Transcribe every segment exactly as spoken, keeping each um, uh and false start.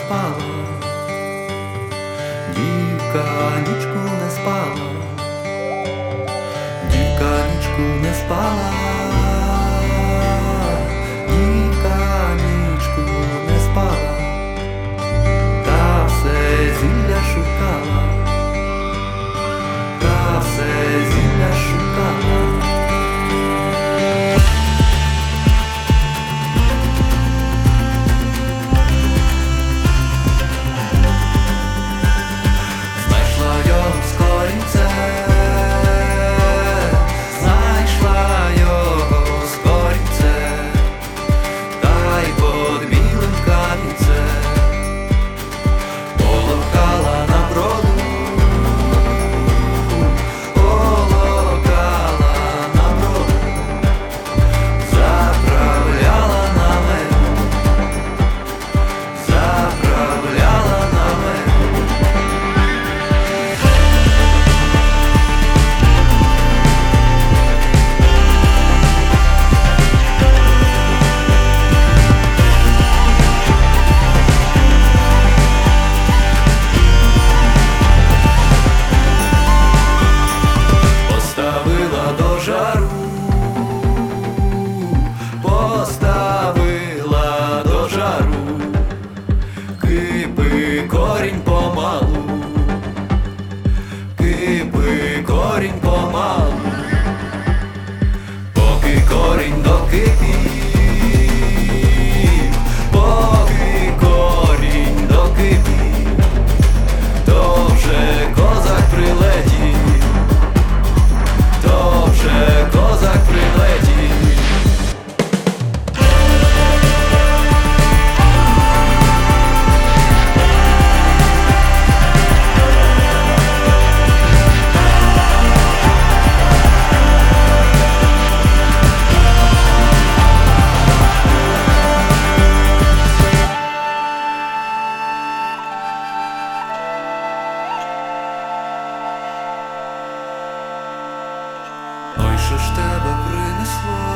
спала, дівка нічку не спала, дівка нічку не спала, дівка нічку не спала, та все зілля шукала, та все зілля шукала. Корінь помалу, кипи корінь помалу, поки корінь докипів, поки корінь докипів, то вже козак прилетів, то вже козак прилетів. Ой, що ж тебе принесло,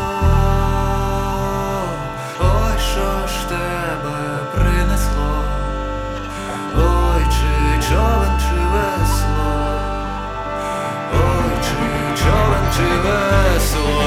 ой, що ж тебе принесло, ой, чи човен, чи весло, ой, чи човен, чи весло.